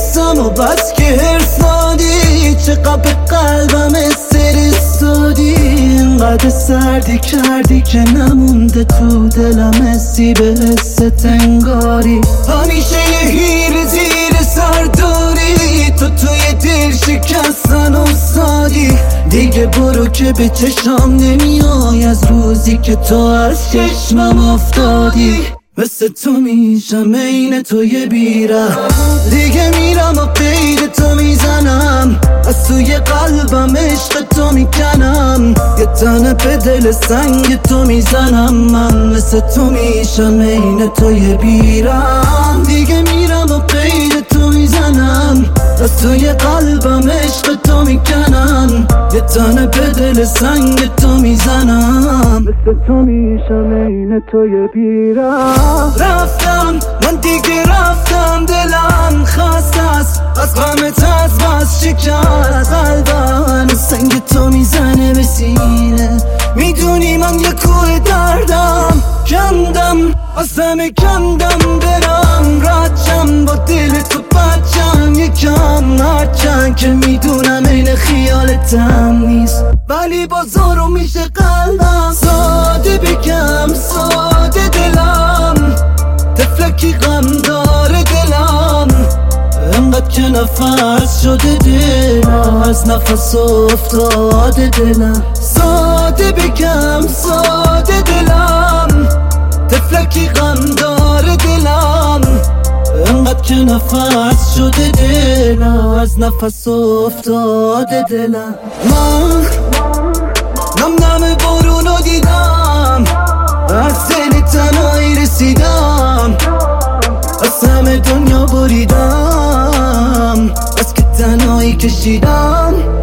حسم و بس که هرس نادی، چقدر به قلبم استرستادی. اینقدر سردی کردی که نمونده تو دلم حسی به حست انگاری. همیشه یه هیر زیر سر داری، تو توی دل شکستن استادی. دیگه برو که به چشام نمیای از روزی که تو از چشمم افتادی. مثل تو میشم عین تو یه بیره، دیگه میرم و قید تو میزنم. از توی قلبم عشق تو میکنم، یه تنه به دل سنگ تو میزنم. من مثل تو میشم عین تو یه بیره، دیگه میرم و قید تو میزنم. از توی قلبم عشق تو میکنم، یه تنه به دل سنگ تو میزنم. مثل تو میشم عین تو یه بیره. رفتم من دیگه رفتم، دلم خسته است از غمت، از بس شکست قلبم. سنگ تو میزنه به سینه، میدونی من یه کوه دردم. کندم از همه کندم برم، رچم با دل تو بچم یکم. هرچند که میدونم این خیالتم نیست، ولی بازارو میشه قلبم. ساده بگم ساده دلم، تفلکی غم داره دلم. انقدر که نفس شده دلم، از نفس افتاده دلم. ساده بگم ساده دلم، تفلکی غم داره دلم. انقدر که نفس شده دلم، از نفس افتاده دلم. من نم بارونو دیدم، از دل تنهایی رسیدم. از همه دنیا بریدم، از که تنهایی کشیدم.